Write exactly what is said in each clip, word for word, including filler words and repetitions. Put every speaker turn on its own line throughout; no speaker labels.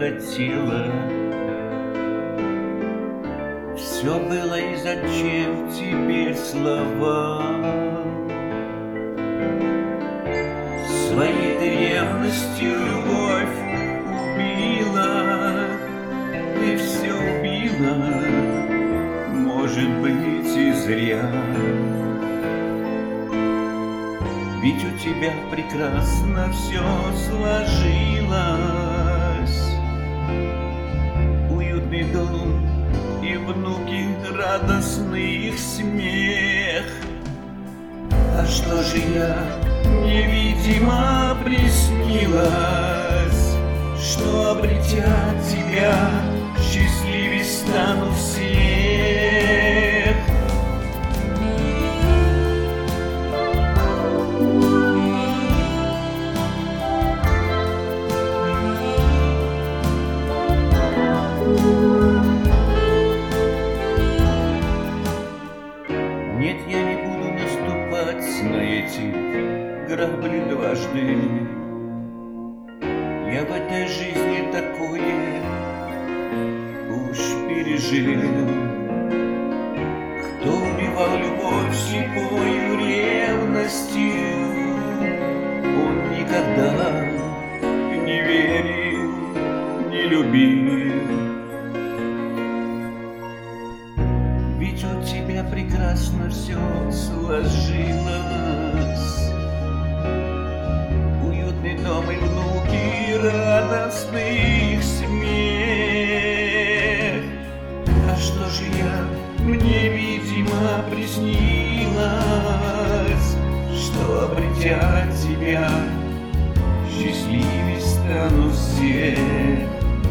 хотела. Все было, и зачем теперь слова? Своей ты ревностью любовь убила, ты все убила, может быть, и зря. Ведь у тебя прекрасно все сложилось. Уютный дом и внуки, радостный их смех. А что же я невидимо приснилась, что, обретя тебя, счастливей стану всех. Нет, я не буду наступать на эти грабли дважды. Я в этой жизни такое уж пережил. Кто убивал любовь слепою ревностью, он никогда не верил, не любил. Ведь у тебя прекрасно все сложилось. Уютный дом и внуки, радостный их смех. А что же я, мне, видимо, приснилось, что, обретя тебя, счастливей стану всех.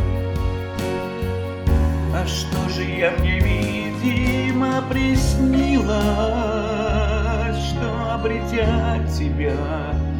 А что же я, мне, видимо, приснилось, что, обретя тебя,